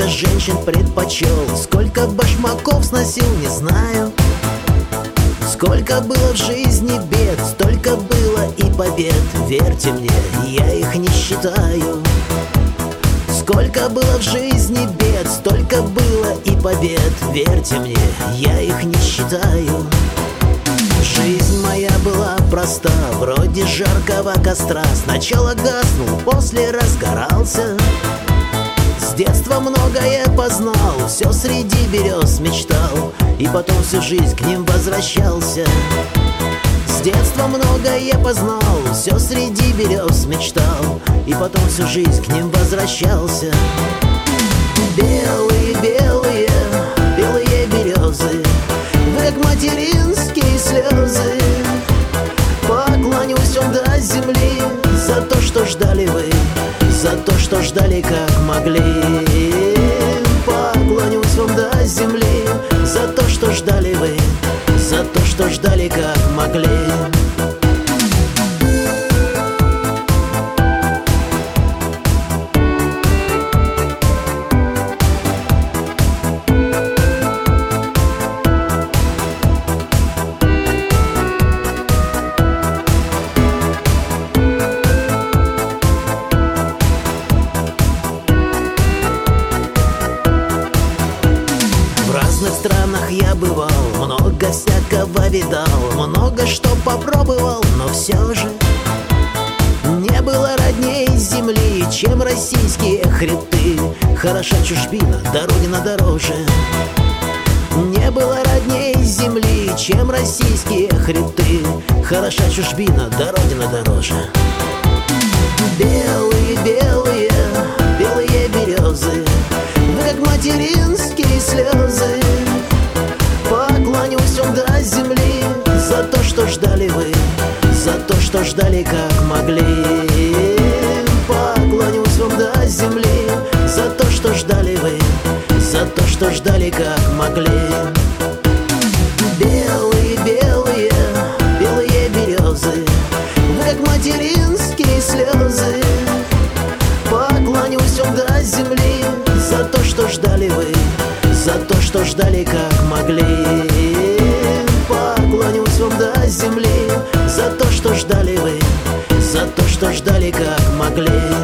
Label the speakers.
Speaker 1: Сколько женщин предпочел, сколько башмаков сносил, не знаю. Сколько было в жизни бед, столько было и побед. Верьте мне, я их не считаю. Сколько было в жизни бед, столько было и побед. Верьте мне, я их не считаю. Жизнь моя была проста, вроде жаркого костра. Сначала гаснул, после разгорался. С детства многое познал, все среди берез мечтал, и потом всю жизнь к ним возвращался. С детства многое познал, все среди берез мечтал, и потом всю жизнь к ним возвращался. Белые, белые, белые березы, вы как материнские слезы. Поклонюсь вам до земли за то, что ждали вы, за то, что ждали, как могли. Поклонюсь вам до земли за то, что ждали вы, за то, что ждали, как могли. В разных странах я бывал, много всякого видал, много что попробовал, но все же не было родней земли, чем российские хребты. Хороша чужбина, да родина дороже. Не было родней земли, чем российские хребты. Хороша чужбина, да родина дороже. Белые, белые, белые березы, вы как материнские слезы. Поклонюсь вам до земли за то, что ждали вы, за то, что ждали, как могли. Поклонюсь вам до земли за то, что ждали вы, за то, что ждали, как могли. Белые, белые, белые березы, вы как материнские слезы. Поклонюсь вам до земли за то, что ждали вы, за то, что ждали, как могли. Поклонюсь вам до земли за то, что ждали вы, за то, что ждали, как могли.